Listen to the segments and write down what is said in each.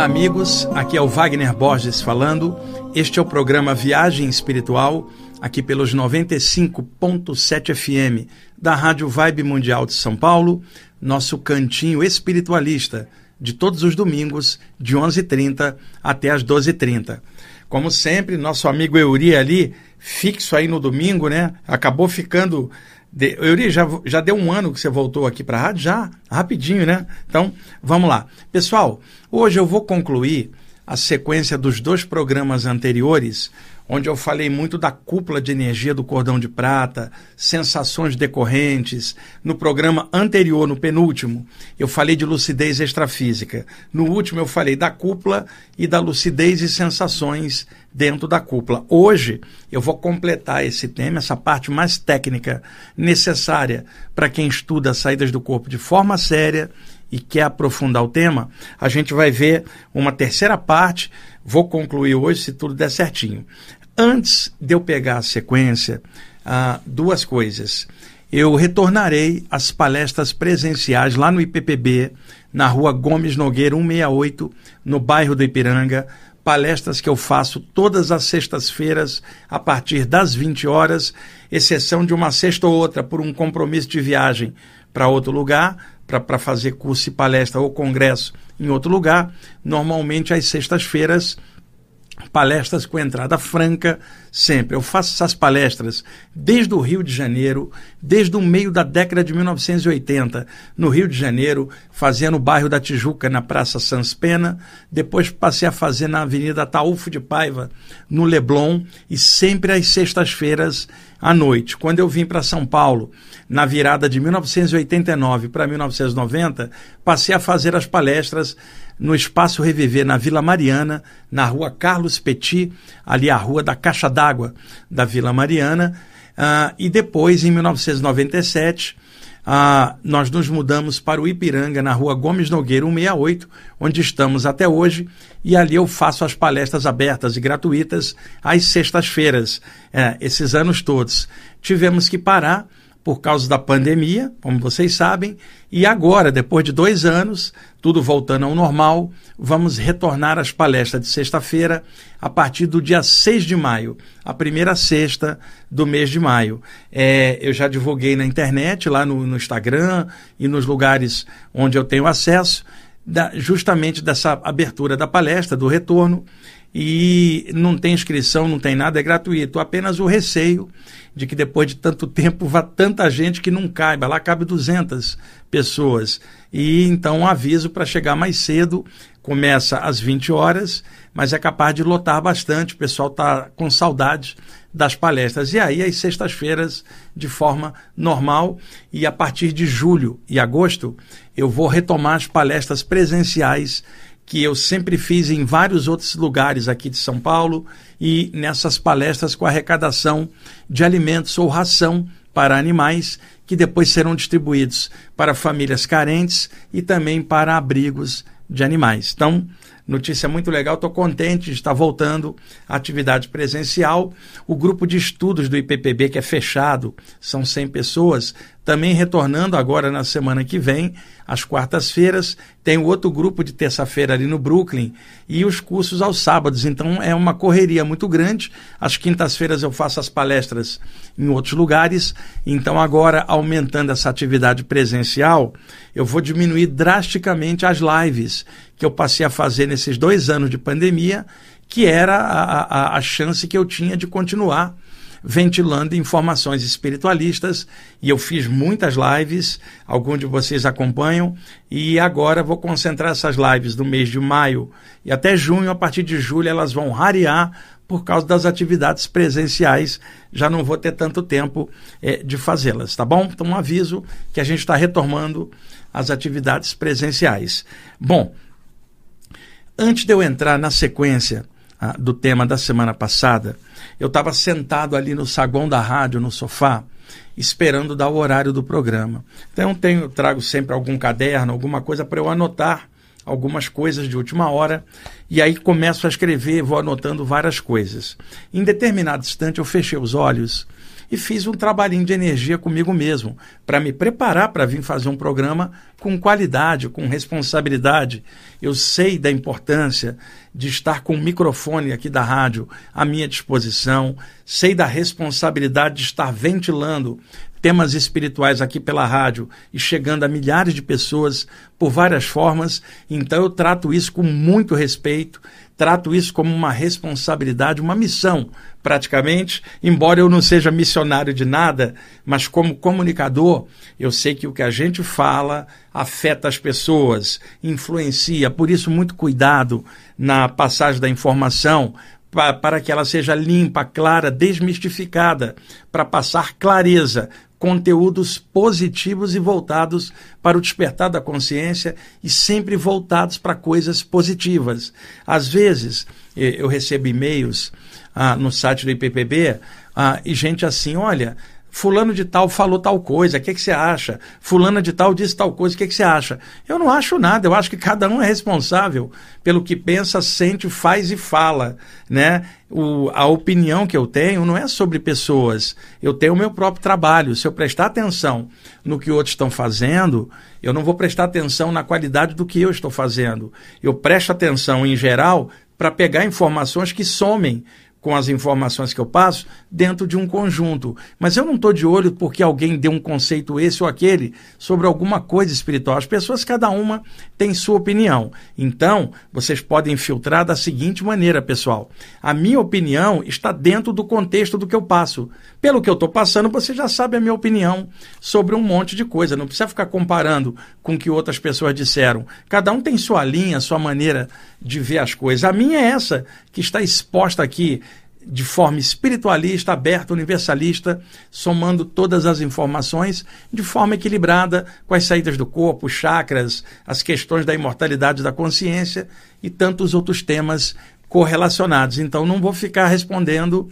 amigos, aqui é o Wagner Borges falando. Este é o programa Viagem Espiritual, aqui pelos 95.7 FM da Rádio Vibe Mundial de São Paulo, nosso cantinho espiritualista de todos os domingos, de 11h30 até as 12h30. Como sempre, nosso amigo Euri ali, fixo aí no domingo, né? Acabou ficando... Euri, já deu um ano que você voltou aqui para a rádio? Já? Rapidinho, né? Então, vamos lá. Pessoal, hoje eu vou concluir a sequência dos 2 programas anteriores, onde eu falei muito da cúpula de energia do cordão de prata, sensações decorrentes. No programa anterior, no penúltimo, eu falei de lucidez extrafísica. No último, eu falei da cúpula e da lucidez e sensações dentro da cúpula. Hoje, eu vou completar esse tema, essa parte mais técnica necessária para quem estuda as saídas do corpo de forma séria e quer aprofundar o tema. A gente vai ver uma terceira parte. Vou concluir hoje, se tudo der certinho. Antes de eu pegar a sequência, 2 coisas. Eu retornarei às palestras presenciais lá no IPPB, na rua Gomes Nogueira 168, no bairro do Ipiranga. Palestras que eu faço todas as sextas-feiras, a partir das 20 horas, exceção de uma sexta ou outra, por um compromisso de viagem para outro lugar, para fazer curso e palestra ou congresso em outro lugar. Normalmente, às sextas-feiras, palestras com entrada franca, sempre. Eu faço essas palestras desde o Rio de Janeiro, desde o meio da década de 1980, no Rio de Janeiro, fazia no bairro da Tijuca, na Praça Sans Pena, depois passei a fazer na Avenida Ataúfo de Paiva, no Leblon, e sempre às sextas-feiras à noite. Quando eu vim para São Paulo, na virada de 1989 para 1990, passei a fazer as palestras no Espaço Reviver, na Vila Mariana, na rua Carlos Petit, ali a rua da Caixa d'Água da Vila Mariana. E depois, em 1997, nós nos mudamos para o Ipiranga, na rua Gomes Nogueira 168, onde estamos até hoje, e ali eu faço as palestras abertas e gratuitas às sextas-feiras, esses anos todos. Tivemos que parar por causa da pandemia, como vocês sabem, e agora, depois de 2 anos, tudo voltando ao normal, vamos retornar às palestras de sexta-feira a partir do dia 6 de maio, a primeira sexta do mês de maio. Eu já divulguei na internet, lá no Instagram e nos lugares onde eu tenho acesso, justamente dessa abertura da palestra, do retorno, e não tem inscrição, não tem nada, é gratuito, apenas o receio de que depois de tanto tempo vá tanta gente que não caiba, lá cabe 200 pessoas, e então um aviso para chegar mais cedo, começa às 20 horas, mas é capaz de lotar bastante, o pessoal está com saudade das palestras, e aí às sextas-feiras de forma normal, e a partir de julho e agosto eu vou retomar as palestras presenciais que eu sempre fiz em vários outros lugares aqui de São Paulo, e nessas palestras com arrecadação de alimentos ou ração para animais, que depois serão distribuídos para famílias carentes e também para abrigos de animais. Então, notícia muito legal, estou contente de estar voltando à atividade presencial. O grupo de estudos do IPPB, que é fechado, são 100 pessoas, também retornando agora na semana que vem, às quartas-feiras. Tem o outro grupo de terça-feira ali no Brooklyn, e os cursos aos sábados. Então é uma correria muito grande. Às quintas-feiras eu faço as palestras em outros lugares. Então agora, aumentando essa atividade presencial, eu vou diminuir drasticamente as lives que eu passei a fazer nesses 2 anos de pandemia, que era a chance que eu tinha de continuar ventilando informações espiritualistas, e eu fiz muitas lives, alguns de vocês acompanham, e agora vou concentrar essas lives no mês de maio e até junho. A partir de julho elas vão rarear por causa das atividades presenciais, já não vou ter tanto tempo de fazê-las, tá bom? Então um aviso que a gente está retomando as atividades presenciais. Bom, antes de eu entrar na sequência do tema da semana passada, eu estava sentado ali no saguão da rádio, no sofá, esperando dar o horário do programa. Então eu trago sempre algum caderno, alguma coisa para eu anotar algumas coisas de última hora, e aí começo a escrever, vou anotando várias coisas. Em determinado instante eu fechei os olhos e fiz um trabalhinho de energia comigo mesmo, para me preparar para vir fazer um programa com qualidade, com responsabilidade. Eu sei da importância de estar com o microfone aqui da rádio à minha disposição, sei da responsabilidade de estar ventilando temas espirituais aqui pela rádio e chegando a milhares de pessoas por várias formas. Então eu trato isso com muito respeito, trato isso como uma responsabilidade, uma missão praticamente, embora eu não seja missionário de nada, mas como comunicador, eu sei que o que a gente fala afeta as pessoas, influencia, por isso muito cuidado na passagem da informação, para que ela seja limpa, clara, desmistificada, para passar clareza, conteúdos positivos e voltados para o despertar da consciência e sempre voltados para coisas positivas. Às vezes, eu recebo e-mails no site do IPPB e gente assim, olha, fulano de tal falou tal coisa, o que você acha? Fulana de tal disse tal coisa, o que você acha? Eu não acho nada, eu acho que cada um é responsável pelo que pensa, sente, faz e fala, né? A opinião que eu tenho não é sobre pessoas, eu tenho o meu próprio trabalho. Se eu prestar atenção no que outros estão fazendo, eu não vou prestar atenção na qualidade do que eu estou fazendo. Eu presto atenção em geral para pegar informações que somem com as informações que eu passo dentro de um conjunto. Mas eu não estou de olho porque alguém deu um conceito esse ou aquele sobre alguma coisa espiritual. As pessoas, cada uma tem sua opinião. Então, vocês podem filtrar da seguinte maneira, pessoal. A minha opinião está dentro do contexto do que eu passo. Pelo que eu estou passando, você já sabe a minha opinião sobre um monte de coisa. Não precisa ficar comparando com o que outras pessoas disseram. Cada um tem sua linha, sua maneira de ver as coisas. A minha é essa, que está exposta aqui de forma espiritualista, aberta, universalista, somando todas as informações de forma equilibrada com as saídas do corpo, chakras, as questões da imortalidade da consciência e tantos outros temas correlacionados. Então não vou ficar respondendo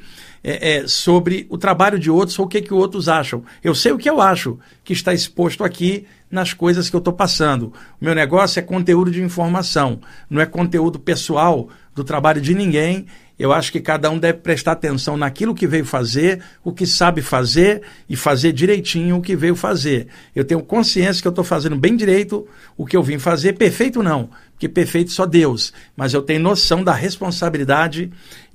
sobre o trabalho de outros ou o que outros acham. Eu sei o que eu acho, que está exposto aqui nas coisas que eu estou passando. O meu negócio é conteúdo de informação, não é conteúdo pessoal do trabalho de ninguém. Eu acho que cada um deve prestar atenção naquilo que veio fazer, o que sabe fazer e fazer direitinho o que veio fazer. Eu tenho consciência que eu estou fazendo bem direito o que eu vim fazer. Perfeito não, porque perfeito só Deus. Mas eu tenho noção da responsabilidade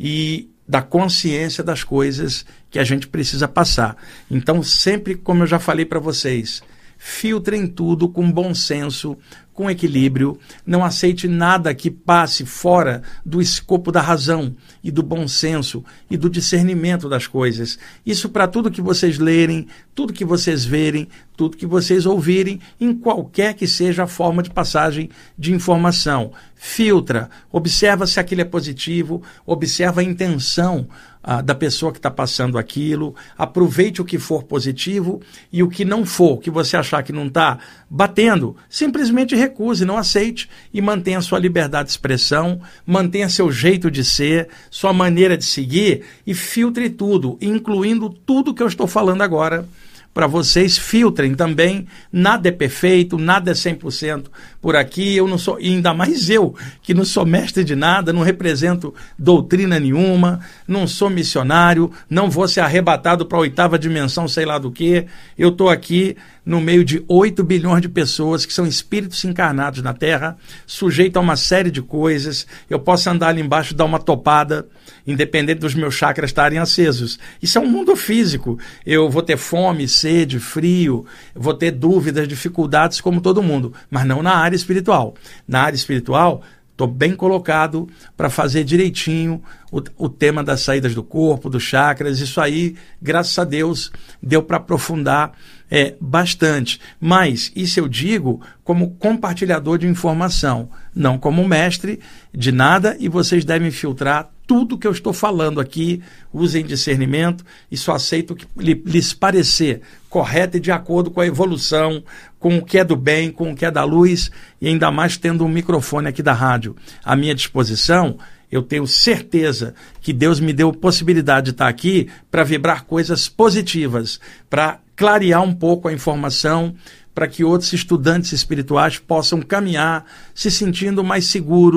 e da consciência das coisas que a gente precisa passar. Então, sempre, como eu já falei para vocês, filtrem tudo com bom senso, com equilíbrio, não aceite nada que passe fora do escopo da razão e do bom senso e do discernimento das coisas. Isso para tudo que vocês lerem, tudo que vocês verem, tudo que vocês ouvirem, em qualquer que seja a forma de passagem de informação. Filtra, observa se aquilo é positivo, observa a intenção da pessoa que está passando aquilo, aproveite o que for positivo e o que não for, que você achar que não está batendo, simplesmente recuse, não aceite e mantenha sua liberdade de expressão, mantenha seu jeito de ser, sua maneira de seguir e filtre tudo, incluindo tudo que eu estou falando agora. Para vocês, filtrem também, nada é perfeito, nada é 100% por aqui, eu não sou, e ainda mais eu, que não sou mestre de nada, não represento doutrina nenhuma, não sou missionário, não vou ser arrebatado para a 8ª dimensão, sei lá do que, eu estou aqui no meio de 8 bilhões de pessoas que são espíritos encarnados na Terra, sujeitos a uma série de coisas, eu posso andar ali embaixo e dar uma topada, independente dos meus chakras estarem acesos. Isso é um mundo físico, eu vou ter fome, sede, frio, vou ter dúvidas, dificuldades como todo mundo, mas não na área espiritual. Na área espiritual, estou bem colocado para fazer direitinho o tema das saídas do corpo, dos chakras. Isso aí, graças a Deus, deu para aprofundar bastante. Mas isso eu digo como compartilhador de informação, não como mestre de nada, e vocês devem filtrar tudo que eu estou falando aqui, usem discernimento e só aceito o que lhes parecer correto e de acordo com a evolução, com o que é do bem, com o que é da luz, e ainda mais tendo um microfone aqui da rádio à minha disposição. Eu tenho certeza que Deus me deu possibilidade de estar aqui para vibrar coisas positivas, para clarear um pouco a informação, para que outros estudantes espirituais possam caminhar se sentindo mais seguros,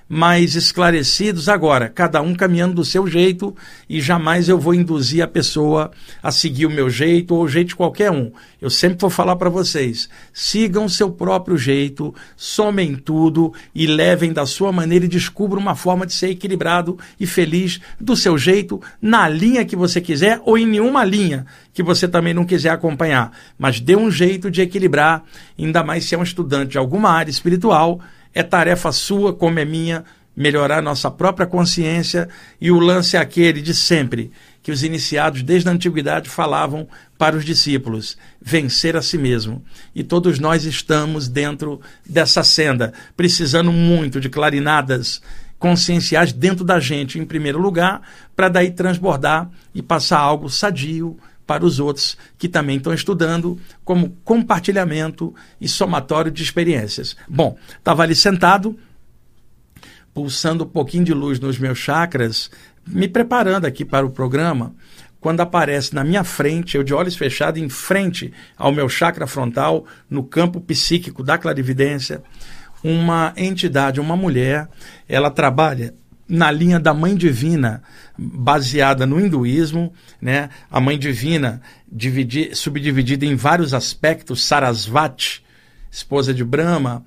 mais esclarecidos. Agora, cada um caminhando do seu jeito, e jamais eu vou induzir a pessoa a seguir o meu jeito ou o jeito de qualquer um. Eu sempre vou falar para vocês, sigam o seu próprio jeito, somem tudo e levem da sua maneira e descubram uma forma de ser equilibrado e feliz do seu jeito, na linha que você quiser ou em nenhuma linha que você também não quiser acompanhar. Mas dê um jeito de equilibrar, ainda mais se é um estudante de alguma área espiritual. É tarefa sua, como é minha, melhorar nossa própria consciência, e o lance é aquele de sempre, que os iniciados desde a antiguidade falavam para os discípulos: vencer a si mesmo. E todos nós estamos dentro dessa senda, precisando muito de clarinadas conscienciais dentro da gente, em primeiro lugar, para daí transbordar e passar algo sadio para os outros que também estão estudando, como compartilhamento e somatório de experiências. Bom, estava ali sentado, pulsando um pouquinho de luz nos meus chakras, me preparando aqui para o programa, quando aparece na minha frente, eu de olhos fechados, em frente ao meu chakra frontal, no campo psíquico da clarividência, uma entidade, uma mulher. Ela trabalha na linha da Mãe Divina, baseada no hinduísmo, né? A Mãe Divina subdividida em vários aspectos: Sarasvati, esposa de Brahma;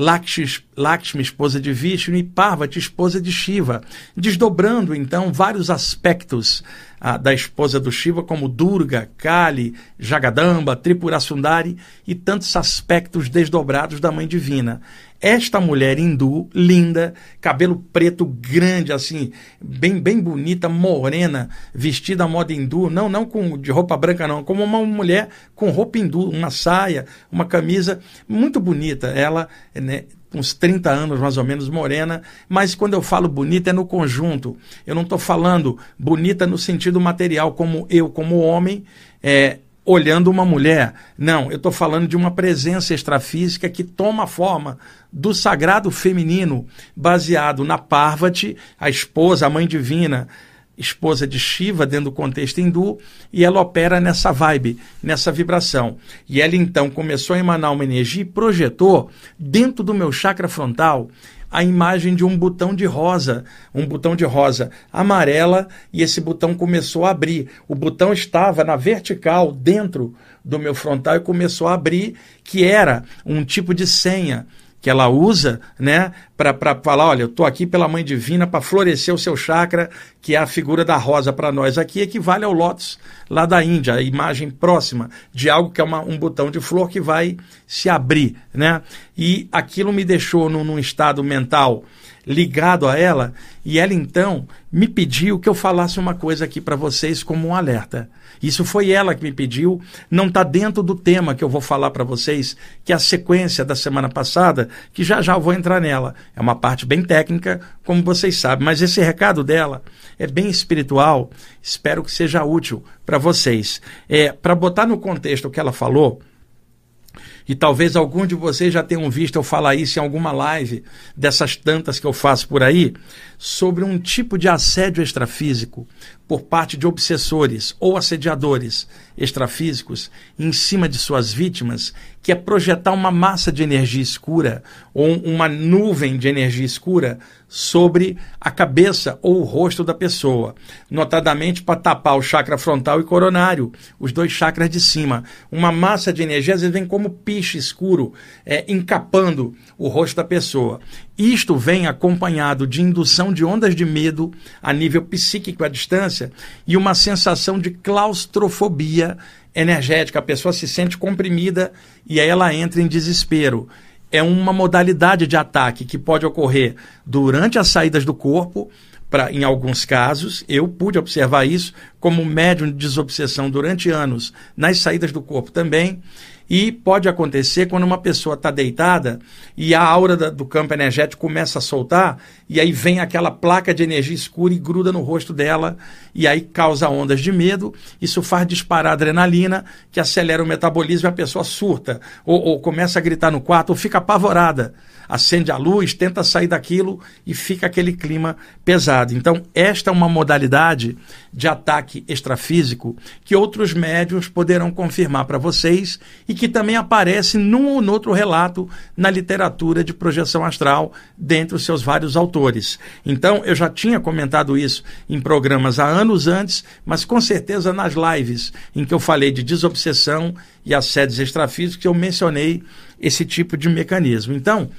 Lakshmi, esposa de Vishnu; e Parvati, esposa de Shiva, desdobrando então vários aspectos da esposa do Shiva, como Durga, Kali, Jagadamba, Tripura Sundari, e tantos aspectos desdobrados da Mãe Divina. Esta mulher hindu, linda, cabelo preto grande, assim, bem bonita, morena, vestida à moda hindu, não de roupa branca não, como uma mulher com roupa hindu, uma saia, uma camisa muito bonita. Ela, né, uns 30 anos mais ou menos, morena, mas quando eu falo bonita é no conjunto. Eu não estou falando bonita no sentido material, como eu, como homem, olhando uma mulher. Não, eu estou falando de uma presença extrafísica que toma a forma do sagrado feminino, baseado na Parvati, a esposa, a Mãe Divina, esposa de Shiva, dentro do contexto hindu, e ela opera nessa vibe, nessa vibração. E ela então começou a emanar uma energia e projetou dentro do meu chakra frontal a imagem de um botão de rosa amarela, e esse botão começou a abrir. O botão estava na vertical dentro do meu frontal e começou a abrir, que era um tipo de senha que ela usa, né, para falar: olha, eu estou aqui pela Mãe Divina para florescer o seu chakra, que é a figura da rosa para nós aqui, equivale ao lótus lá da Índia, a imagem próxima de algo que é um botão de flor que vai se abrir, né? E aquilo me deixou num estado mental ligado a ela, e ela então me pediu que eu falasse uma coisa aqui para vocês como um alerta. Isso foi ela que me pediu, não está dentro do tema que eu vou falar para vocês, que é a sequência da semana passada, que já eu vou entrar nela. É uma parte bem técnica, como vocês sabem, mas esse recado dela é bem espiritual, espero que seja útil para vocês. Para botar no contexto o que ela falou, e talvez alguns de vocês já tenham visto eu falar isso em alguma live, dessas tantas que eu faço por aí, sobre um tipo de assédio extrafísico por parte de obsessores ou assediadores extrafísicos em cima de suas vítimas, que é projetar uma massa de energia escura ou uma nuvem de energia escura sobre a cabeça ou o rosto da pessoa, notadamente para tapar o chakra frontal e coronário, os dois chakras de cima. Uma massa de energia às vezes vem como piche escuro, encapando o rosto da pessoa. Isto vem acompanhado de indução de ondas de medo a nível psíquico à distância e uma sensação de claustrofobia energética. A pessoa se sente comprimida e aí ela entra em desespero. É uma modalidade de ataque que pode ocorrer durante as saídas do corpo. Em alguns casos, eu pude observar isso como médium de desobsessão durante anos nas saídas do corpo também. E pode acontecer quando uma pessoa está deitada e a aura do campo energético começa a soltar, e aí vem aquela placa de energia escura e gruda no rosto dela, e aí causa ondas de medo, isso faz disparar adrenalina, que acelera o metabolismo e a pessoa surta, ou começa a gritar no quarto, ou fica apavorada. Acende a luz, tenta sair daquilo e fica aquele clima pesado. Então, esta é uma modalidade de ataque extrafísico que outros médiuns poderão confirmar para vocês e que também aparece num ou outro relato na literatura de projeção astral, dentre os seus vários autores. Então, eu já tinha comentado isso em programas há anos antes, mas com certeza nas lives em que eu falei de desobsessão e assédios extrafísicos, eu mencionei esse tipo de mecanismo. Então,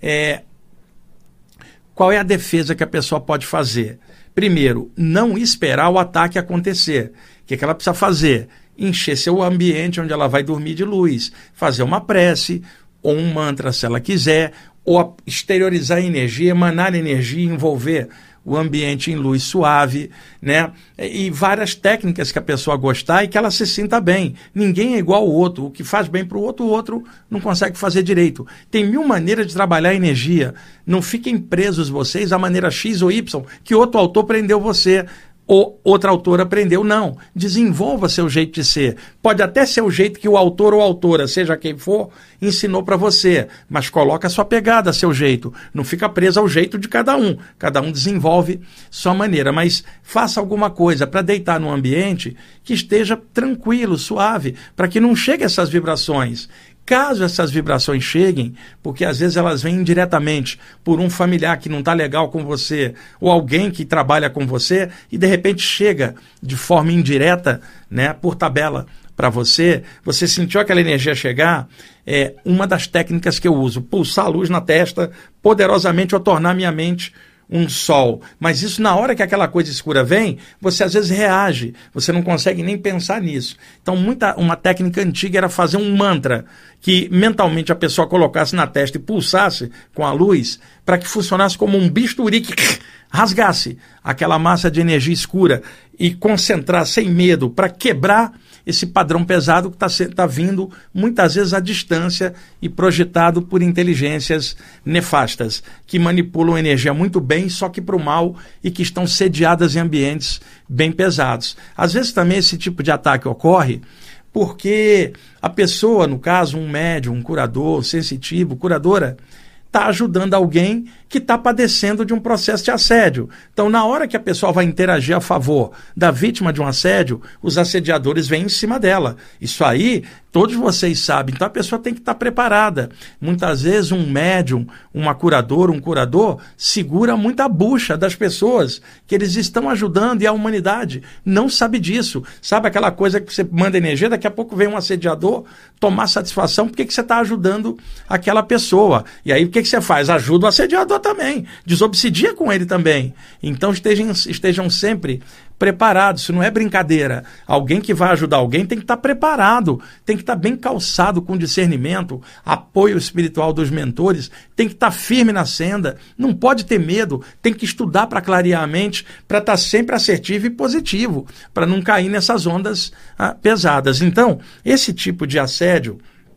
qual é a defesa que a pessoa pode fazer? Primeiro, não esperar o ataque acontecer. O que ela precisa fazer? Encher seu ambiente onde ela vai dormir de luz, fazer uma prece, ou um mantra se ela quiser, ou exteriorizar a energia, emanar energia, envolver o ambiente em luz suave, né? E várias técnicas que a pessoa gostar e que ela se sinta bem. Ninguém é igual ao outro. O que faz bem para o outro não consegue fazer direito. Tem 1000 maneiras de trabalhar a energia. Não fiquem presos vocês à maneira X ou Y que outro autor prendeu você ou outra autora aprendeu. Não, desenvolva seu jeito de ser. Pode até ser o jeito que o autor ou autora, seja quem for, ensinou para você, mas coloca a sua pegada, seu jeito. Não fica preso ao jeito de cada um desenvolve sua maneira, mas faça alguma coisa para deitar num ambiente que esteja tranquilo, suave, para que não chegue essas vibrações. Caso essas vibrações cheguem, porque às vezes elas vêm indiretamente por um familiar que não está legal com você, ou alguém que trabalha com você, e de repente chega de forma indireta, né, por tabela para você, você sentiu aquela energia chegar, uma das técnicas que eu uso, pulsar a luz na testa poderosamente ou tornar minha mente um sol. Mas isso, na hora que aquela coisa escura vem, você às vezes reage, você não consegue nem pensar nisso. Então, uma técnica antiga era fazer um mantra, que mentalmente a pessoa colocasse na testa e pulsasse com a luz, para que funcionasse como um bisturi que rasgasse aquela massa de energia escura e concentrar sem medo para quebrar esse padrão pesado que está vindo muitas vezes à distância e projetado por inteligências nefastas, que manipulam energia muito bem, só que para o mal, e que estão sediadas em ambientes bem pesados. Às vezes também esse tipo de ataque ocorre porque a pessoa, no caso um médium, um curador, sensitivo, curadora, está ajudando alguém que está padecendo de um processo de assédio. Então, na hora que a pessoa vai interagir a favor da vítima de um assédio, os assediadores vêm em cima dela. Isso aí, todos vocês sabem. Então, a pessoa tem que estar preparada. Muitas vezes, um médium, uma curadora, um curador, segura muita bucha das pessoas que eles estão ajudando, e a humanidade não sabe disso. Sabe aquela coisa que você manda energia, daqui a pouco vem um assediador tomar satisfação porque que você está ajudando aquela pessoa. E aí, o que você faz? Ajuda o assediador também, desobsidia com ele também. Então estejam sempre preparados, isso não é brincadeira. Alguém que vai ajudar alguém tem que estar preparado, tem que estar bem calçado com discernimento, apoio espiritual dos mentores, tem que estar firme na senda, não pode ter medo, tem que estudar para clarear a mente, para estar sempre assertivo e positivo, para não cair nessas ondas pesadas. Então, esse tipo de assédio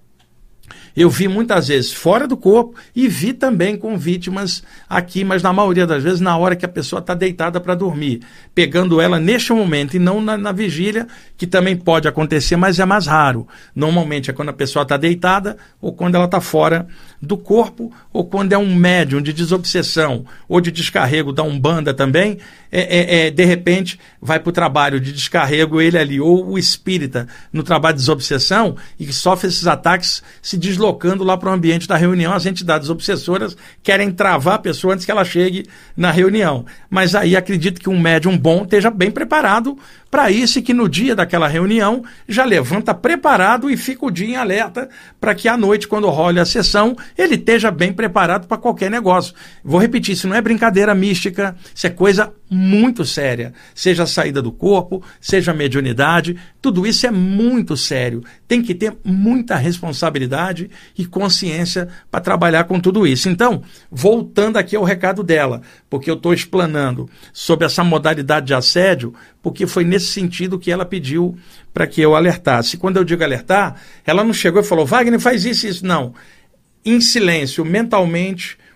eu vi muitas vezes fora do corpo e vi também com vítimas aqui, mas na maioria das vezes na hora que a pessoa está deitada para dormir, pegando ela neste momento e não na vigília, que também pode acontecer, mas é mais raro. Normalmente é quando a pessoa está deitada ou quando ela está fora do corpo, ou quando é um médium de desobsessão ou de descarrego da Umbanda também, de repente vai para o trabalho de descarrego ele ali, ou o espírita no trabalho de desobsessão e que sofre esses ataques se deslocando lá para o ambiente da reunião. As entidades obsessoras querem travar a pessoa antes que ela chegue na reunião. Mas aí acredito que um médium bom esteja bem preparado para isso, e que no dia daquela reunião já levanta preparado e fica o dia em alerta para que à noite, quando role a sessão, ele esteja bem preparado para qualquer negócio. Vou repetir, isso não é brincadeira mística, isso é coisa muito séria. Seja a saída do corpo, seja a mediunidade, tudo isso é muito sério. Tem que ter muita responsabilidade e consciência para trabalhar com tudo isso. Então, voltando aqui ao recado dela, porque eu estou explanando sobre essa modalidade de assédio, porque foi nesse sentido que ela pediu para que eu alertasse. Quando eu digo alertar, ela não chegou e falou: Wagner, faz isso e isso. Não. Em silêncio, mentalmente,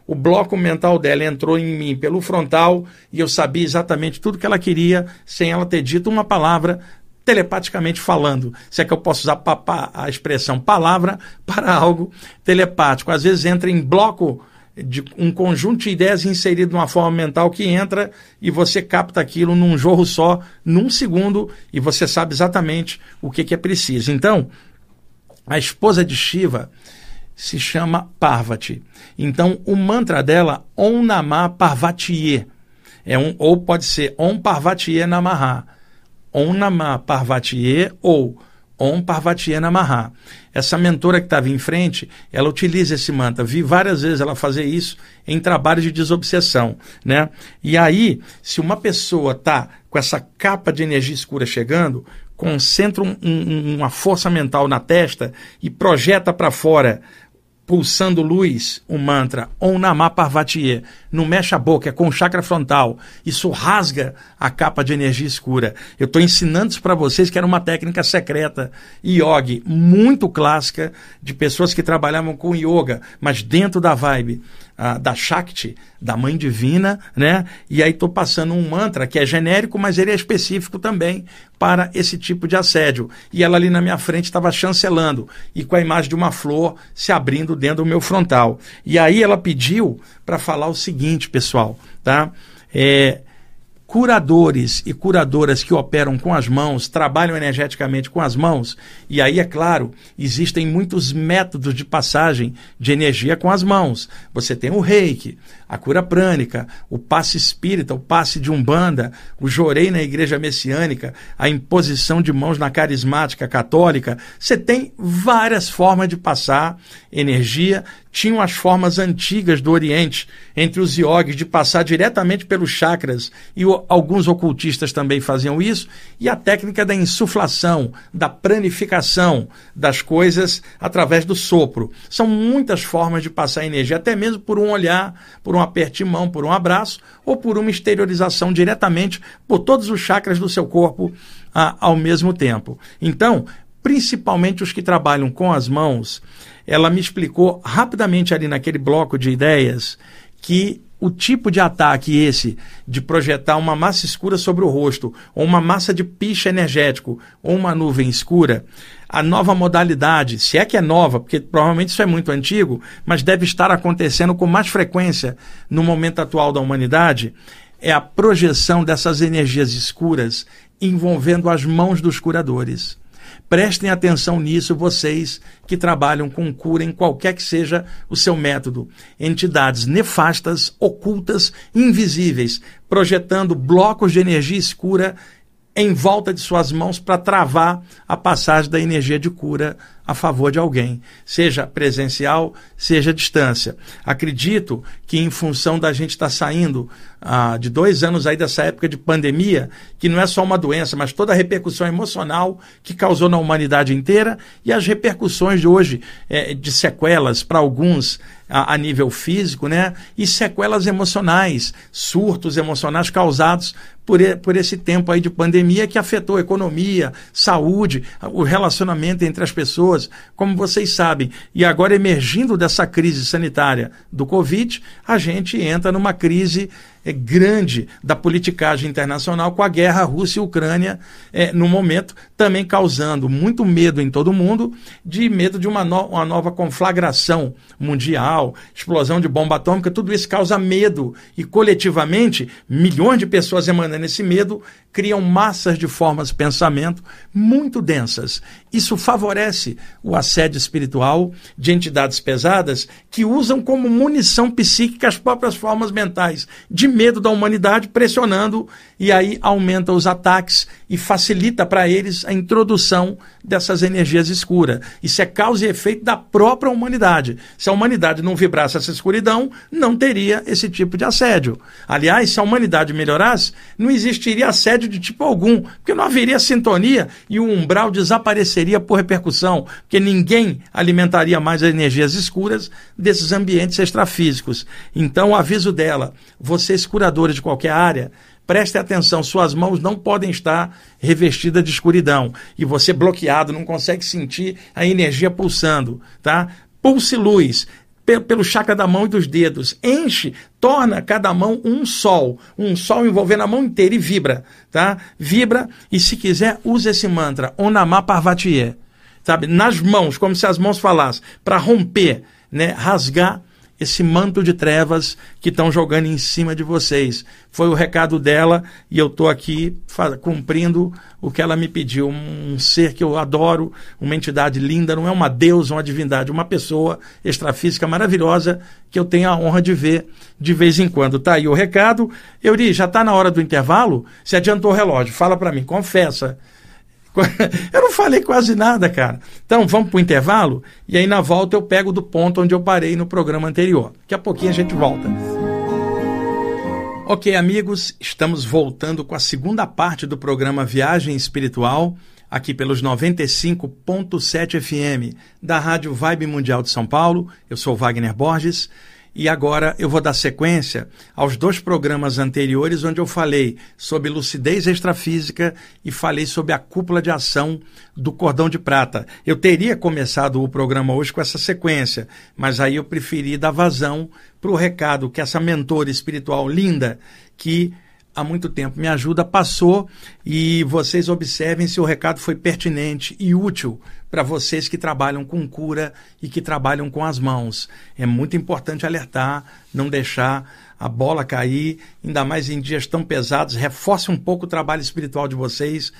o bloco mental dela entrou em mim pelo frontal e eu sabia exatamente tudo que ela queria sem ela ter dito uma palavra, telepaticamente falando. Se é que eu posso usar a expressão palavra para algo telepático. Às vezes entra em bloco de um conjunto de ideias inserido numa forma mental que entra e você capta aquilo num jorro só, num segundo, e você sabe exatamente o que é preciso. Então, a esposa de Shiva se chama Parvati. Então, o mantra dela, Om Namah Parvatiye, ou pode ser Om Parvatiye Namaha, Om Namah Parvatiye ou Om Parvatiye Namaha. Essa mentora que estava em frente, ela utiliza esse mantra. Vi várias vezes ela fazer isso em trabalhos de desobsessão, né? E aí, se uma pessoa está com essa capa de energia escura chegando, concentra uma força mental na testa e projeta para fora, pulsando luz, o mantra Om Namah Parvatiye. Não mexe a boca, é com o chakra frontal. Isso rasga a capa de energia escura. Eu estou ensinando isso para vocês, que era uma técnica secreta, yogi, muito clássica, de pessoas que trabalhavam com yoga, mas dentro da vibe da Shakti, da Mãe Divina, né? E aí estou passando um mantra que é genérico, mas ele é específico também para esse tipo de assédio. E ela ali na minha frente estava chancelando e com a imagem de uma flor se abrindo dentro do meu frontal. E aí ela pediu para falar o seguinte, pessoal, tá? Curadores e curadoras que operam com as mãos, trabalham energeticamente com as mãos, e aí, é claro, existem muitos métodos de passagem de energia com as mãos. Você tem o reiki, a cura prânica, o passe espírita, o passe de umbanda, o jorei na igreja messiânica, a imposição de mãos na carismática católica. Você tem várias formas de passar energia. Tinham as formas antigas do Oriente, entre os yogis, de passar diretamente pelos chakras, e alguns ocultistas também faziam isso, e a técnica da insuflação, da pranificação das coisas através do sopro. São muitas formas de passar energia, até mesmo por um olhar, por um aperto de mão, por um abraço, ou por uma exteriorização diretamente por todos os chakras do seu corpo ao mesmo tempo. Então, principalmente os que trabalham com as mãos, ela me explicou rapidamente ali naquele bloco de ideias que o tipo de ataque esse, de projetar uma massa escura sobre o rosto, ou uma massa de piche energético, ou uma nuvem escura, a nova modalidade, se é que é nova, porque provavelmente isso é muito antigo, mas deve estar acontecendo com mais frequência no momento atual da humanidade, é a projeção dessas energias escuras envolvendo as mãos dos curadores. Prestem atenção nisso, vocês que trabalham com cura em qualquer que seja o seu método. Entidades nefastas, ocultas, invisíveis, projetando blocos de energia escura em volta de suas mãos para travar a passagem da energia de cura a favor de alguém, seja presencial, seja à distância. Acredito que em função da gente estar saindo de 2 anos aí dessa época de pandemia, que não é só uma doença, mas toda a repercussão emocional que causou na humanidade inteira e as repercussões de hoje de sequelas para alguns a nível físico, né? E sequelas emocionais, surtos emocionais causados por esse tempo aí de pandemia que afetou a economia, saúde, o relacionamento entre as pessoas, como vocês sabem. E agora, emergindo dessa crise sanitária do Covid, a gente entra numa crise grande da politicagem internacional com a guerra Rússia e Ucrânia no momento, também causando muito medo em todo mundo, de medo de uma nova conflagração mundial, explosão de bomba atômica. Tudo isso causa medo e coletivamente milhões de pessoas emanando esse medo criam massas de formas de pensamento muito densas. Isso favorece o assédio espiritual de entidades pesadas que usam como munição psíquica as próprias formas mentais de medo da humanidade, pressionando, e aí aumenta os ataques e facilita para eles a introdução dessas energias escuras. Isso é causa e efeito da própria humanidade. Se a humanidade não vibrasse essa escuridão, não teria esse tipo de assédio. Aliás, se a humanidade melhorasse, não existiria assédio de tipo algum, porque não haveria sintonia e o umbral desapareceria por repercussão, porque ninguém alimentaria mais as energias escuras desses ambientes extrafísicos. Então, o aviso dela, vocês curadores de qualquer área, prestem atenção, suas mãos não podem estar revestidas de escuridão e você bloqueado, não consegue sentir a energia pulsando, tá? Pulse luz. pelo chakra da mão e dos dedos. Enche, torna cada mão um sol envolvendo a mão inteira e vibra, tá? Vibra e se quiser, use esse mantra, Om Namah Parvatiye, sabe? Nas mãos, como se as mãos falassem, para romper, né? Rasgar esse manto de trevas que estão jogando em cima de vocês. Foi o recado dela e eu estou aqui cumprindo o que ela me pediu. Um ser que eu adoro, uma entidade linda, não é uma deusa, uma divindade, uma pessoa extrafísica maravilhosa que eu tenho a honra de ver de vez em quando. Tá aí o recado. Euri, já está na hora do intervalo? Você adiantou o relógio, fala para mim, confessa. Eu não falei quase nada, cara. Então, vamos para o intervalo e aí na volta eu pego do ponto onde eu parei no programa anterior. Daqui a pouquinho a gente volta. Ok, amigos, estamos voltando com a segunda parte do programa Viagem Espiritual, aqui pelos 95.7 FM da Rádio Vibe Mundial de São Paulo. Eu sou Wagner Borges. E agora eu vou dar sequência aos 2 programas anteriores onde eu falei sobre lucidez extrafísica e falei sobre a cúpula de ação do cordão de prata. Eu teria começado o programa hoje com essa sequência, mas aí eu preferi dar vazão para o recado que essa mentora espiritual linda que há muito tempo me ajuda passou, e vocês observem se o recado foi pertinente e útil para vocês que trabalham com cura e que trabalham com as mãos. É muito importante alertar, não deixar a bola cair, ainda mais em dias tão pesados. Reforce um pouco o trabalho espiritual de vocês.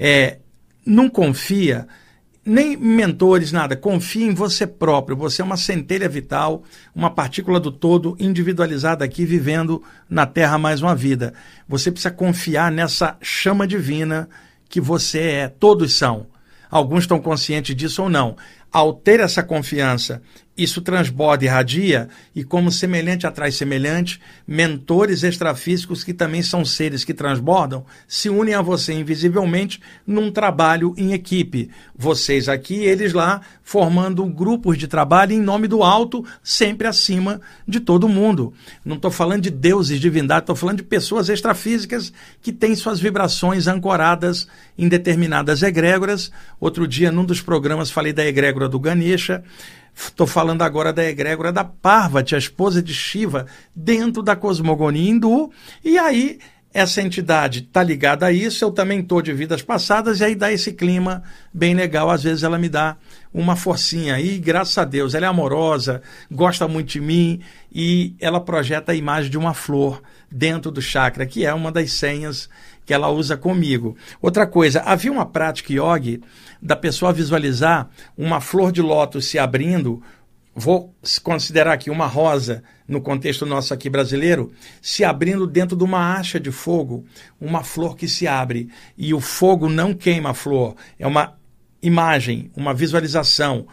Não confia, nem mentores, nada. Confie em você próprio. Você é uma centelha vital, uma partícula do todo individualizada aqui, vivendo na Terra mais uma vida. Você precisa confiar nessa chama divina que você é. Todos são. Alguns estão conscientes disso ou não. Ao ter essa confiança, isso transborda e irradia, e como semelhante atrai semelhante, mentores extrafísicos que também são seres que transbordam, se unem a você invisivelmente num trabalho em equipe. Vocês aqui, eles lá, formando grupos de trabalho em nome do alto, sempre acima de todo mundo. Não estou falando de deuses, divindade, estou falando de pessoas extrafísicas que têm suas vibrações ancoradas em determinadas egrégoras. Outro dia, num dos programas, falei da egrégora do Ganesha. Estou falando agora da egrégora da Parvati, a esposa de Shiva, dentro da cosmogonia hindu. E aí, essa entidade está ligada a isso, eu também estou de vidas passadas, e aí dá esse clima bem legal. Às vezes ela me dá uma forcinha. E graças a Deus, ela é amorosa, gosta muito de mim, e ela projeta a imagem de uma flor dentro do chakra, que é uma das senhas que ela usa comigo. Outra coisa, havia uma prática yogi da pessoa visualizar uma flor de lótus se abrindo. Vou considerar aqui uma rosa, no contexto nosso aqui brasileiro, se abrindo dentro de uma acha de fogo, uma flor que se abre, e o fogo não queima a flor, é uma imagem, uma visualização,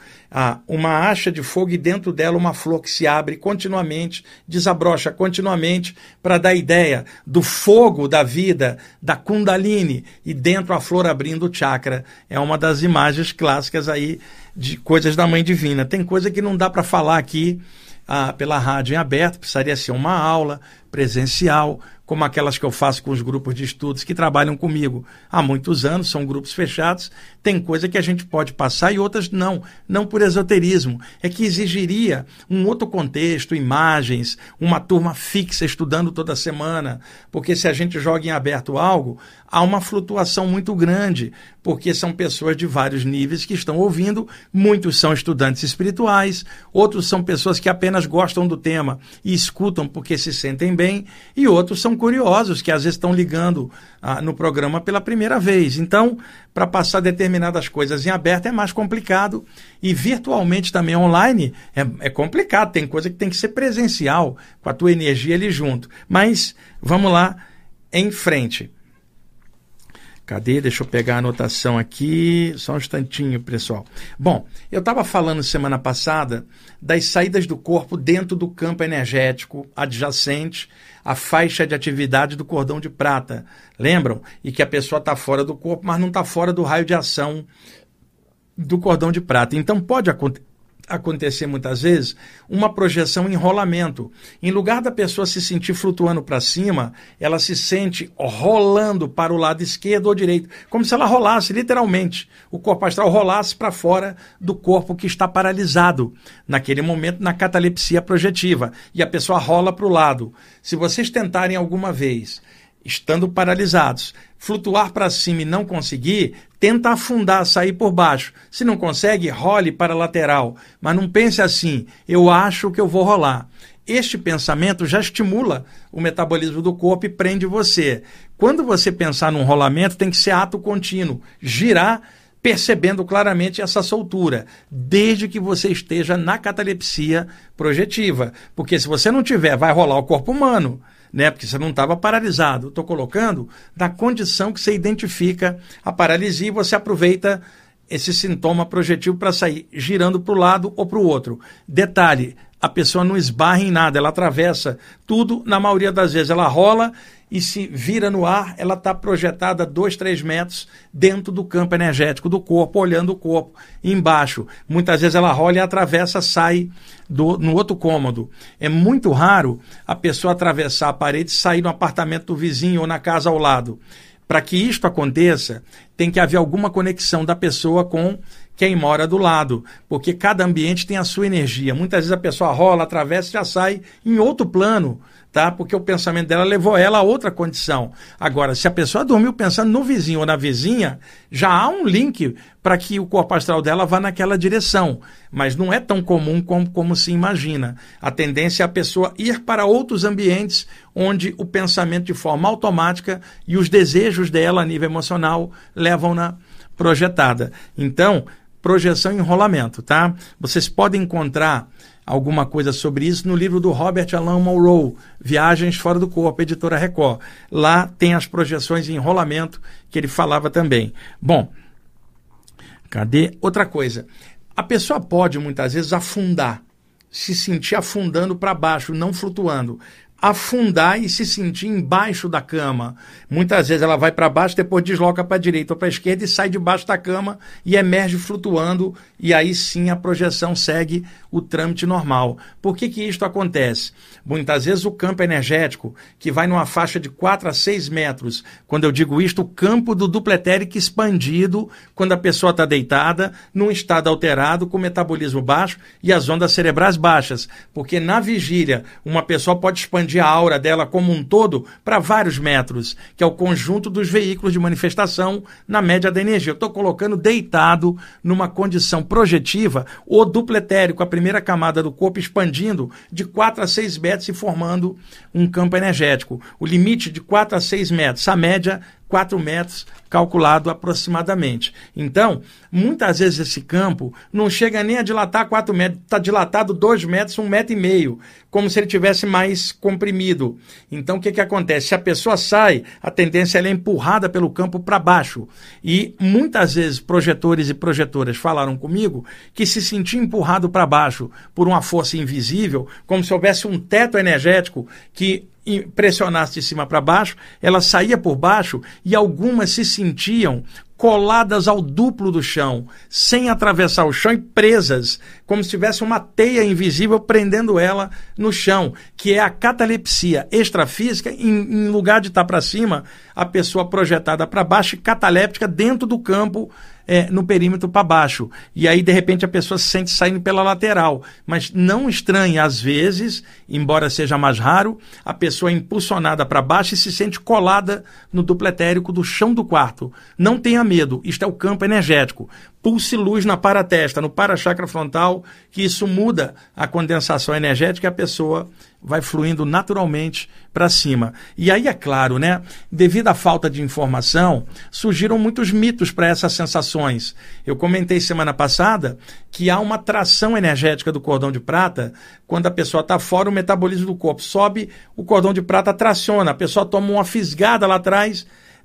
uma acha de fogo e dentro dela uma flor que se abre continuamente, desabrocha continuamente, para dar ideia do fogo da vida, da Kundalini, e dentro a flor abrindo o chakra. É uma das imagens clássicas aí de coisas da Mãe Divina. Tem coisa que não dá para falar aqui pela rádio em aberto, precisaria ser uma aula presencial, como aquelas que eu faço com os grupos de estudos que trabalham comigo há muitos anos, são grupos fechados. Tem coisa que a gente pode passar e outras não por esoterismo. É que exigiria um outro contexto, imagens, uma turma fixa estudando toda semana, porque se a gente joga em aberto algo, há uma flutuação muito grande, porque são pessoas de vários níveis que estão ouvindo, muitos são estudantes espirituais, outros são pessoas que apenas gostam do tema e escutam porque se sentem bem, e outros são curiosos, que às vezes estão ligando no programa pela primeira vez. Então, para passar determinadas coisas em aberto é mais complicado, e virtualmente também online é complicado, tem coisa que tem que ser presencial, com a tua energia ali junto. Mas vamos lá em frente. Cadê? Deixa eu pegar a anotação aqui, só um instantinho, pessoal. Bom, eu estava falando semana passada das saídas do corpo dentro do campo energético adjacente à faixa de atividade do cordão de prata. Lembram? E que a pessoa está fora do corpo, mas não está fora do raio de ação do cordão de prata. Então pode acontecer muitas vezes uma projeção em rolamento. Em lugar da pessoa se sentir flutuando para cima, ela se sente rolando para o lado esquerdo ou direito, como se ela rolasse, literalmente. O corpo astral rolasse para fora do corpo que está paralisado, naquele momento, na catalepsia projetiva. E a pessoa rola para o lado. Se vocês tentarem alguma vez, estando paralisados, flutuar para cima e não conseguir, tenta afundar, sair por baixo. Se não consegue, role para a lateral. Mas não pense assim, eu acho que eu vou rolar. Este pensamento já estimula o metabolismo do corpo e prende você. Quando você pensar num rolamento, tem que ser ato contínuo, girar, percebendo claramente essa soltura, desde que você esteja na catalepsia projetiva. Porque se você não tiver, vai rolar o corpo humano, né? Porque você não estava paralisado. Estou colocando na condição que você identifica a paralisia e você aproveita esse sintoma projetivo para sair girando para o lado ou para o outro. Detalhe, a pessoa não esbarra em nada, ela atravessa tudo, na maioria das vezes ela rola e se vira no ar, ela está projetada 2, 3 metros dentro do campo energético do corpo, olhando o corpo embaixo. Muitas vezes ela rola e atravessa, sai no outro cômodo. É muito raro a pessoa atravessar a parede e sair no apartamento do vizinho ou na casa ao lado. Para que isto aconteça, tem que haver alguma conexão da pessoa com quem mora do lado, porque cada ambiente tem a sua energia. Muitas vezes a pessoa rola, atravessa e já sai em outro plano, tá? Porque o pensamento dela levou ela a outra condição. Agora, se a pessoa dormiu pensando no vizinho ou na vizinha, já há um link para que o corpo astral dela vá naquela direção, mas não é tão comum como se imagina. A tendência é a pessoa ir para outros ambientes onde o pensamento de forma automática e os desejos dela a nível emocional levam-na projetada. Então, projeção e enrolamento, tá? Vocês podem encontrar alguma coisa sobre isso no livro do Robert Alan Monroe, Viagens Fora do Corpo, editora Record. Lá tem as projeções e enrolamento que ele falava também. Bom, cadê? Outra coisa. A pessoa pode, muitas vezes, afundar, se sentir afundando para baixo, não flutuando. Afundar e se sentir embaixo da cama. Muitas vezes ela vai para baixo, depois desloca para a direita ou para a esquerda e sai debaixo da cama e emerge flutuando, e aí sim a projeção segue o trâmite normal. Por que isto acontece? Muitas vezes o campo energético, que vai numa faixa de 4 a 6 metros, quando eu digo isto, o campo do duplo etérico expandido, quando a pessoa está deitada, num estado alterado, com metabolismo baixo e as ondas cerebrais baixas. Porque na vigília, uma pessoa pode expandir a aura dela como um todo para vários metros, que é o conjunto dos veículos de manifestação na média da energia. Eu estou colocando deitado numa condição projetiva o duplo etérico, a primeira camada do corpo expandindo de 4 a 6 metros e formando um campo energético. O limite de 4 a 6 metros, a média 4 metros calculado aproximadamente. Então, muitas vezes esse campo não chega nem a dilatar 4 metros, está dilatado 2 metros, 1,5 metros, como se ele tivesse mais comprimido. Então, o que acontece? Se a pessoa sai, a tendência é empurrada pelo campo para baixo. E muitas vezes projetores e projetoras falaram comigo que se sentia empurrado para baixo por uma força invisível, como se houvesse um teto energético que pressionasse de cima para baixo, ela saía por baixo e algumas se sentiam coladas ao duplo do chão, sem atravessar o chão e presas, como se tivesse uma teia invisível prendendo ela no chão, que é a catalepsia extrafísica. Em lugar de estar para cima, a pessoa projetada para baixo e cataléptica dentro do campo, no perímetro para baixo. E aí, de repente, a pessoa se sente saindo pela lateral. Mas não estranhe, às vezes, embora seja mais raro, a pessoa é impulsionada para baixo e se sente colada no duplo etérico do chão do quarto. Não tenha medo, isto é o campo energético. Pulse luz na paratesta, no para-chakra frontal, que isso muda a condensação energética e a pessoa vai fluindo naturalmente para cima. E aí, é claro, né, devido à falta de informação, surgiram muitos mitos para essas sensações. Eu comentei semana passada que há uma tração energética do cordão de prata. Quando a pessoa está fora, o metabolismo do corpo sobe, o cordão de prata traciona, a pessoa toma uma fisgada lá atrás,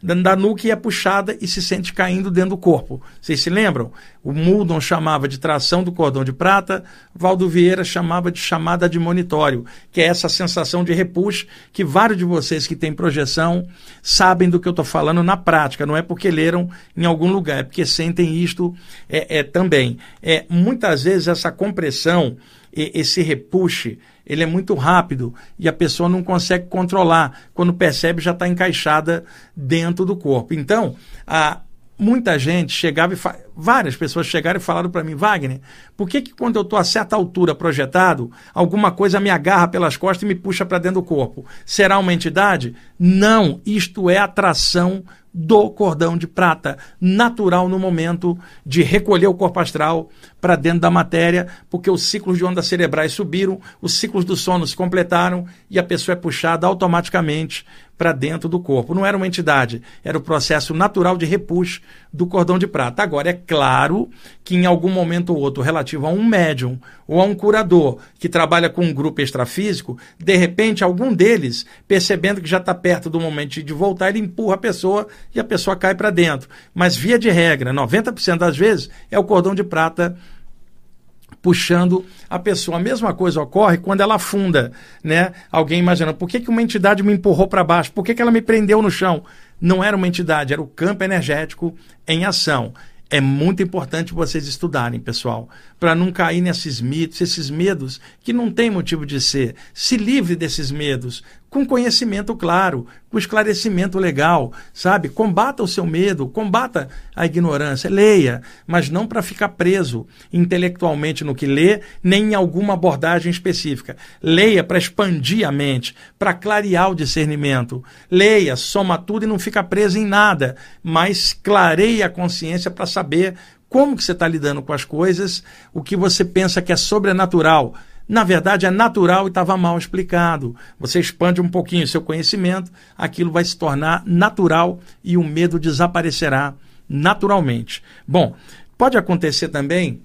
da nuca e é puxada e se sente caindo dentro do corpo. Vocês se lembram? O Muldon chamava de tração do cordão de prata, Valdo Vieira chamava de chamada admonitório, que é essa sensação de repuxo que vários de vocês que têm projeção sabem do que eu estou falando na prática, não é porque leram em algum lugar, é porque sentem isto também. Muitas vezes essa compressão, esse repuxe, ele é muito rápido e a pessoa não consegue controlar. Quando percebe, já está encaixada dentro do corpo. Então, muita gente chegava várias pessoas chegaram e falaram para mim: Wagner, por que quando eu estou a certa altura projetado, alguma coisa me agarra pelas costas e me puxa para dentro do corpo? Será uma entidade? Não, isto é atração do cordão de prata, natural no momento de recolher o corpo astral para dentro da matéria, porque os ciclos de ondas cerebrais subiram, os ciclos do sono se completaram e a pessoa é puxada automaticamente para dentro do corpo. Não era uma entidade, era o processo natural de repuxo do cordão de prata. Agora, é claro que em algum momento ou outro, relativo a um médium ou a um curador que trabalha com um grupo extrafísico, de repente, algum deles, percebendo que já está perto do momento de voltar, ele empurra a pessoa e a pessoa cai para dentro. Mas, via de regra, 90% das vezes, é o cordão de prata puxando a pessoa. A mesma coisa ocorre quando ela afunda, né? Alguém imagina, por que uma entidade me empurrou para baixo? Por que ela me prendeu no chão? Não era uma entidade, era o campo energético em ação. É muito importante vocês estudarem, pessoal, para não cair nesses mitos, esses medos que não tem motivo de ser. Se livre desses medos, com conhecimento claro, com esclarecimento legal, sabe? Combata o seu medo, combata a ignorância, leia, mas não para ficar preso intelectualmente no que lê, nem em alguma abordagem específica. Leia para expandir a mente, para clarear o discernimento. Leia, soma tudo e não fica preso em nada, mas clareia a consciência para saber como que você está lidando com as coisas, o que você pensa que é sobrenatural. Na verdade, é natural e estava mal explicado. Você expande um pouquinho o seu conhecimento, aquilo vai se tornar natural e o medo desaparecerá naturalmente. Bom, pode acontecer também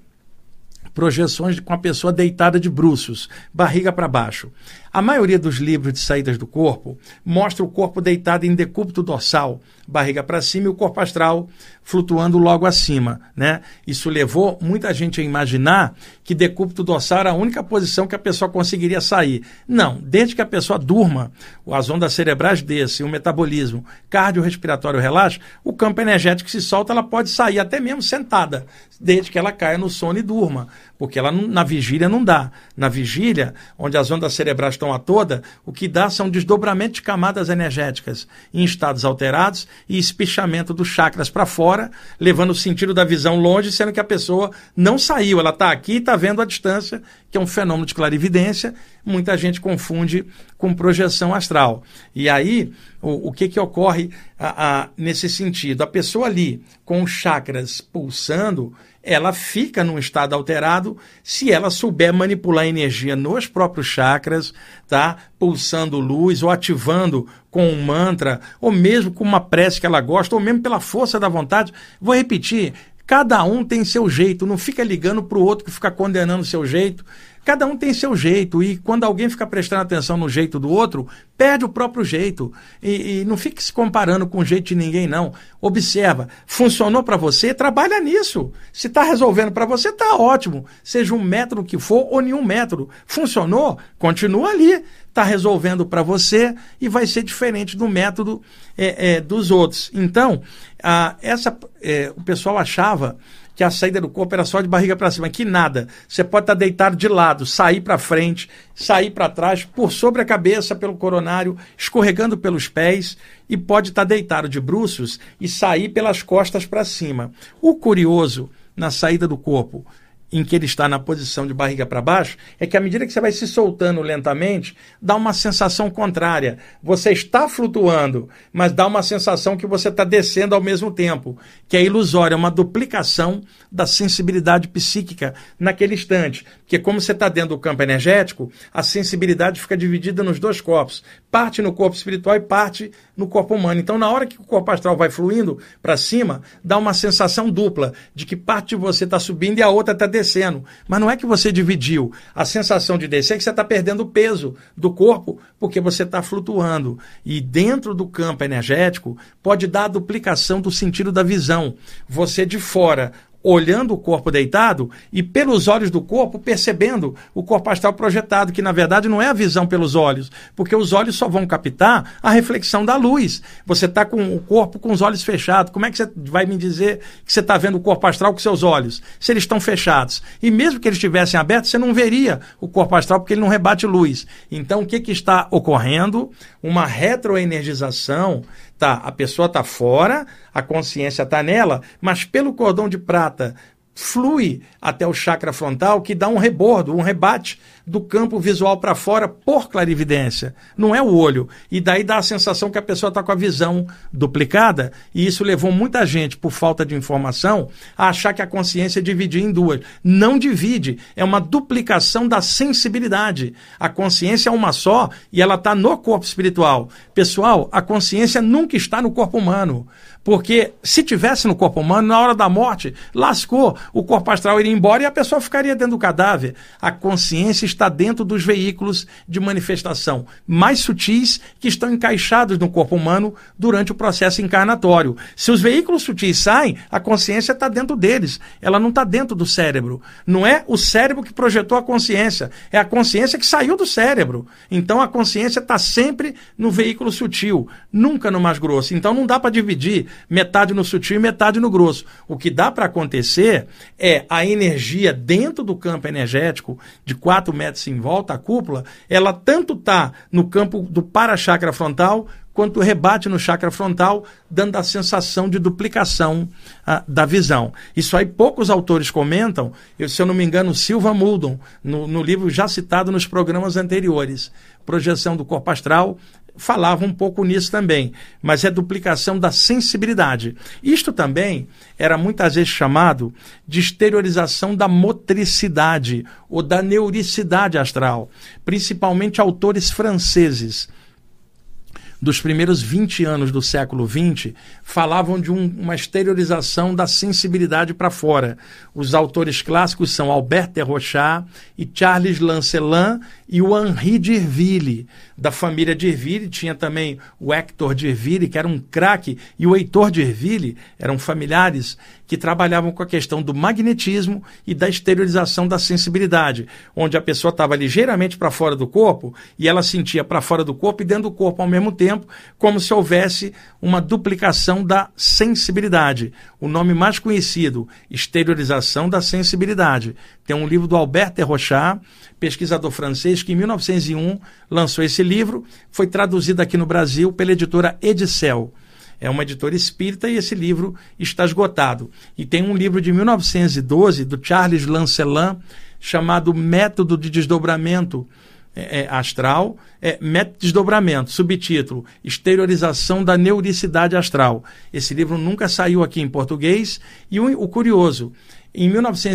projeções com a pessoa deitada de bruços, barriga para baixo. A maioria dos livros de saídas do corpo mostra o corpo deitado em decúbito dorsal, barriga para cima e o corpo astral flutuando logo acima, né? Isso levou muita gente a imaginar que decúbito dorsal era a única posição que a pessoa conseguiria sair. Não, desde que a pessoa durma, as ondas cerebrais descem, o metabolismo cardiorrespiratório relaxa, o campo energético se solta, ela pode sair até mesmo sentada, desde que ela caia no sono e durma, porque ela na vigília não dá. Na vigília, onde as ondas cerebrais estão a toda, o que dá são desdobramentos de camadas energéticas em estados alterados e espichamento dos chakras para fora, levando o sentido da visão longe, sendo que a pessoa não saiu, ela está aqui e está vendo a distância, que é um fenômeno de clarividência. Muita gente confunde com projeção astral. E aí, o que ocorre nesse sentido? A pessoa ali, com os chakras pulsando, ela fica num estado alterado se ela souber manipular a energia nos próprios chakras, tá? Pulsando luz ou ativando com um mantra, ou mesmo com uma prece que ela gosta, ou mesmo pela força da vontade. Vou repetir, cada um tem seu jeito, não fica ligando para o outro que fica condenando o seu jeito. Cada um tem seu jeito, e quando alguém fica prestando atenção no jeito do outro, perde o próprio jeito. E não fique se comparando com o jeito de ninguém, não. Observa, funcionou para você, trabalha nisso. Se está resolvendo para você, está ótimo. Seja um método que for ou nenhum método. Funcionou? Continua ali. Está resolvendo para você e vai ser diferente do método dos outros. Então, o pessoal achava que a saída do corpo era só de barriga para cima, que nada. Você pode estar deitado de lado, sair para frente, sair para trás, por sobre a cabeça, pelo coronário, escorregando pelos pés, e pode estar deitado de bruços e sair pelas costas para cima. O curioso na saída do corpo, em que ele está na posição de barriga para baixo, é que à medida que você vai se soltando lentamente, dá uma sensação contrária. Você está flutuando, mas dá uma sensação que você está descendo ao mesmo tempo, que é ilusória, é uma duplicação da sensibilidade psíquica naquele instante. Porque como você está dentro do campo energético, a sensibilidade fica dividida nos dois corpos, parte no corpo espiritual e parte no corpo humano. Então, na hora que o corpo astral vai fluindo para cima, dá uma sensação dupla, de que parte de você está subindo e a outra está descendo. descendo. Mas não é que você dividiu. A sensação de descer é que você está perdendo o peso do corpo porque você está flutuando. E dentro do campo energético pode dar a duplicação do sentido da visão. Você de fora, olhando o corpo deitado e pelos olhos do corpo percebendo o corpo astral projetado, que na verdade não é a visão pelos olhos, porque os olhos só vão captar a reflexão da luz. Você está com o corpo com os olhos fechados. Como é que você vai me dizer que você está vendo o corpo astral com seus olhos, se eles estão fechados? E mesmo que eles estivessem abertos, você não veria o corpo astral porque ele não rebate luz. Então o que está ocorrendo? Uma retroenergização. Tá, a pessoa está fora, a consciência está nela, mas pelo cordão de prata flui até o chakra frontal, que dá um rebordo, um rebate do campo visual para fora por clarividência. Não é o olho. E daí dá a sensação que a pessoa está com a visão duplicada, e isso levou muita gente, por falta de informação, a achar que a consciência dividia em duas. Não divide, é uma duplicação da sensibilidade. A consciência é uma só e ela está no corpo espiritual. Pessoal, a consciência nunca está no corpo humano. Porque se tivesse no corpo humano, na hora da morte, lascou. O corpo astral iria embora e a pessoa ficaria dentro do cadáver. A consciência está dentro dos veículos de manifestação mais sutis que estão encaixados no corpo humano durante o processo encarnatório. Se os veículos sutis saem, a consciência está dentro deles. Ela não está dentro do cérebro. Não é o cérebro que projetou a consciência. É a consciência que saiu do cérebro. Então a consciência está sempre no veículo sutil, nunca no mais grosso. Então não dá para dividir metade no sutil e metade no grosso. O que dá para acontecer é a energia dentro do campo energético de 4 metros em volta, a cúpula, ela tanto está no campo do para-chakra frontal quanto rebate no chakra frontal, dando a sensação de duplicação da visão. Isso aí poucos autores comentam, se eu não me engano, Silva Muldon, no livro já citado nos programas anteriores, Projeção do Corpo Astral, falava um pouco nisso também, mas é duplicação da sensibilidade. Isto também era muitas vezes chamado de exteriorização da motricidade ou da neuricidade astral, principalmente autores franceses dos primeiros 20 anos do século XX, falavam de uma exteriorização da sensibilidade para fora. Os autores clássicos são Albert de Rochat e Charles Lancelin e o Henri d'Irville. Da família d'Irville tinha também o Hector d'Irville, que era um craque, e o Heitor d'Irville, eram familiares que trabalhavam com a questão do magnetismo e da exteriorização da sensibilidade, onde a pessoa estava ligeiramente para fora do corpo e ela sentia para fora do corpo e dentro do corpo ao mesmo tempo, como se houvesse uma duplicação da sensibilidade. O nome mais conhecido, exteriorização da sensibilidade. Tem um livro do Albert de Rochat, pesquisador francês, que em 1901 lançou esse livro, foi traduzido aqui no Brasil pela editora Edicel. É uma editora espírita e esse livro está esgotado. E tem um livro de 1912, do Charles Lancelin, chamado Método de Desdobramento Astral, Método de Desdobramento, subtítulo, Exteriorização da Neuricidade Astral. Esse livro nunca saiu aqui em português. E o curioso, em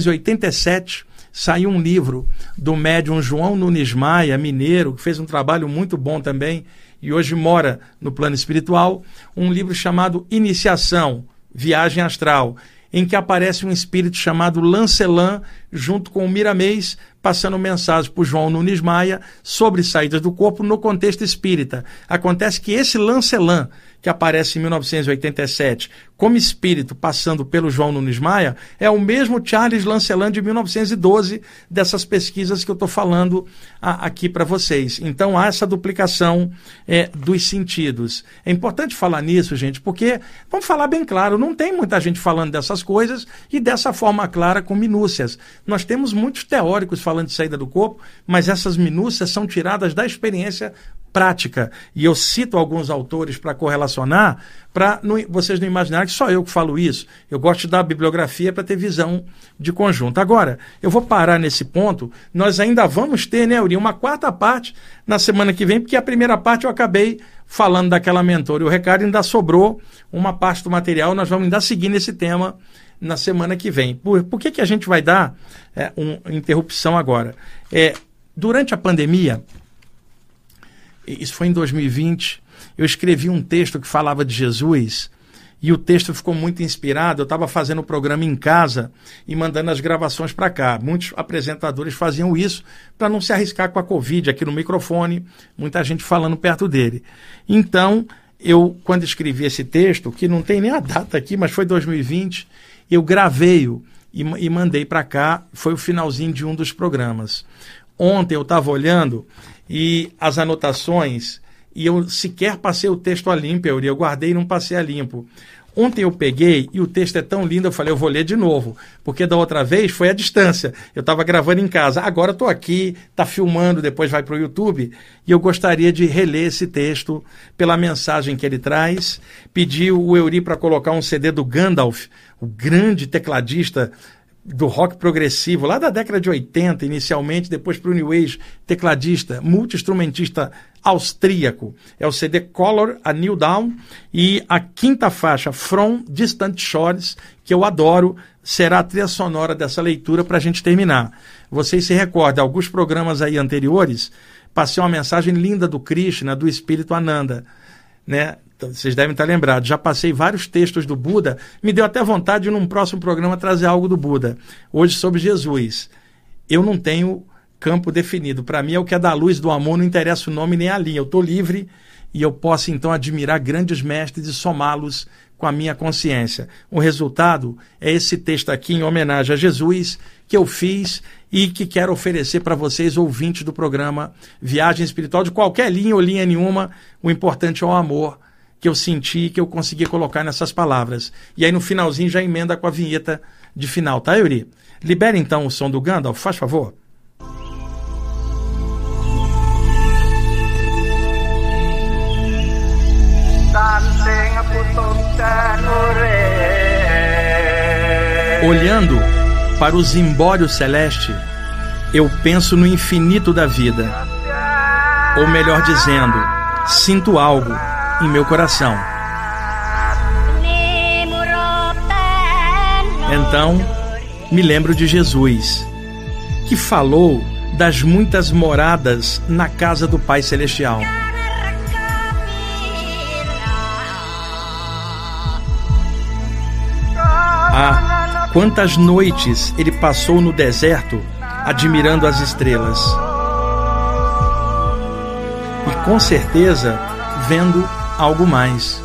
1987, saiu um livro do médium João Nunes Maia, mineiro, que fez um trabalho muito bom também, e hoje mora no plano espiritual, um livro chamado Iniciação, Viagem Astral, em que aparece um espírito chamado Lancelin, junto com o Miramês, passando mensagem para o João Nunes Maia sobre saídas do corpo no contexto espírita. Acontece que esse Lancelin, que aparece em 1987, como espírito passando pelo João Nunes Maia, é o mesmo Charles Lancelin de 1912, dessas pesquisas que eu estou falando aqui para vocês. Então há essa duplicação dos sentidos. É importante falar nisso, gente, porque, vamos falar bem claro, não tem muita gente falando dessas coisas e dessa forma clara, com minúcias. Nós temos muitos teóricos falando de saída do corpo, mas essas minúcias são tiradas da experiência prática. E eu cito alguns autores para correlacionar, para vocês não imaginarem que só eu que falo isso. Eu gosto de dar a bibliografia para ter visão de conjunto. Agora, eu vou parar nesse ponto. Nós ainda vamos ter, né, Uri, uma quarta parte na semana que vem, porque a primeira parte eu acabei falando daquela mentora. E o recado ainda sobrou uma parte do material. Nós vamos ainda seguir nesse tema na semana que vem. Por que a gente vai dar uma interrupção agora? Durante a pandemia, isso foi em 2020, eu escrevi um texto que falava de Jesus e o texto ficou muito inspirado. Eu estava fazendo o programa em casa e mandando as gravações para cá. Muitos apresentadores faziam isso para não se arriscar com a Covid aqui no microfone, muita gente falando perto dele. Então, eu, quando escrevi esse texto, que não tem nem a data aqui, mas foi 2020, eu gravei-o e mandei para cá, foi o finalzinho de um dos programas. Ontem eu estava olhando e as anotações, e eu sequer passei o texto a limpo, eu guardei e não passei a limpo. Ontem eu peguei e o texto é tão lindo, eu falei, eu vou ler de novo, porque da outra vez foi à distância. Eu estava gravando em casa, agora estou aqui, está filmando, depois vai para o YouTube, e eu gostaria de reler esse texto pela mensagem que ele traz. Pedi o Eury para colocar um CD do Gandalf, o grande tecladista do rock progressivo, lá da década de 80, inicialmente, depois para o New Age, tecladista, multi-instrumentista austríaco. É o CD Color, a New Dawn, e a quinta faixa, From Distant Shores, que eu adoro, será a trilha sonora dessa leitura para a gente terminar. Vocês se recordam, alguns programas aí anteriores, passei uma mensagem linda do Krishna, do Espírito Ananda, né? Vocês devem estar lembrados, já passei vários textos do Buda, me deu até vontade de num próximo programa trazer algo do Buda, hoje sobre Jesus. Eu não tenho campo definido, para mim é o que é da luz, do amor, não interessa o nome nem a linha, eu estou livre e eu posso então admirar grandes mestres e somá-los com a minha consciência. O resultado é esse texto aqui em homenagem a Jesus que eu fiz e que quero oferecer para vocês, ouvintes do programa Viagem Espiritual, de qualquer linha ou linha nenhuma, o importante é o amor que eu senti, que eu consegui colocar nessas palavras. E aí no finalzinho já emenda com a vinheta de final, tá, Eury? Libera então o som do Gandalf, faz favor. Olhando para o zimbório celeste, eu penso no infinito da vida. Ou melhor dizendo, sinto algo em meu coração. Então, me lembro de Jesus, que falou das muitas moradas na casa do Pai Celestial. Ah, quantas noites ele passou no deserto admirando as estrelas. E com certeza vendo algo mais.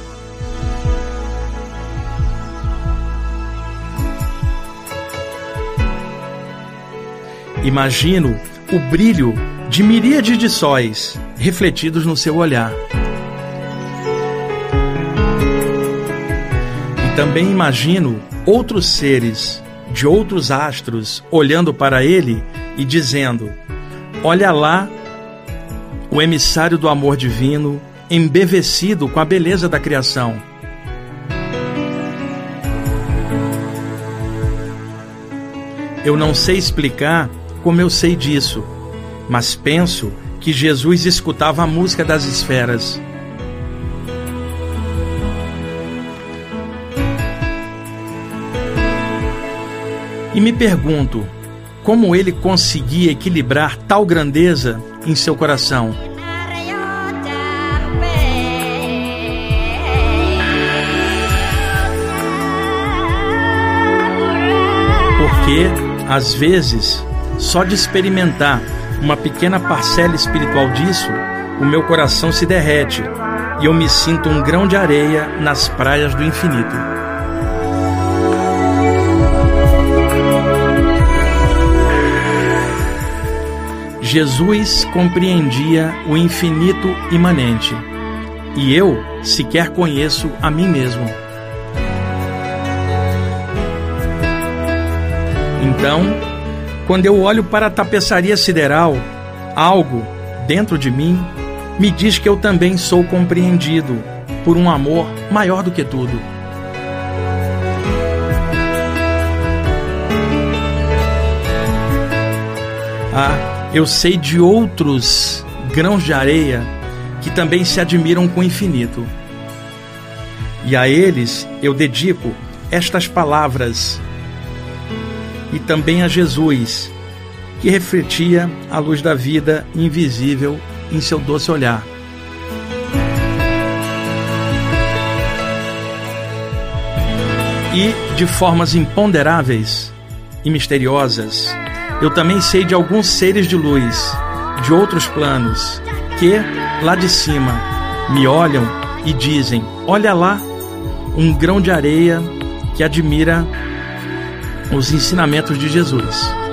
Imagino o brilho de miríades de sóis refletidos no seu olhar. E também imagino outros seres de outros astros olhando para ele e dizendo: olha lá o emissário do amor divino, embevecido com a beleza da criação. Eu não sei explicar como eu sei disso, mas penso que Jesus escutava a música das esferas. E me pergunto, como ele conseguia equilibrar tal grandeza em seu coração? Porque, às vezes, só de experimentar uma pequena parcela espiritual disso, o meu coração se derrete e eu me sinto um grão de areia nas praias do infinito. Jesus compreendia o infinito imanente, e eu sequer conheço a mim mesmo. Então, quando eu olho para a tapeçaria sideral, algo dentro de mim me diz que eu também sou compreendido por um amor maior do que tudo. Eu sei de outros grãos de areia que também se admiram com o infinito. E a eles eu dedico estas palavras. E também a Jesus, que refletia a luz da vida invisível em seu doce olhar. E de formas imponderáveis e misteriosas, eu também sei de alguns seres de luz, de outros planos, que, lá de cima, me olham e dizem: olha lá, um grão de areia que admira os ensinamentos de Jesus.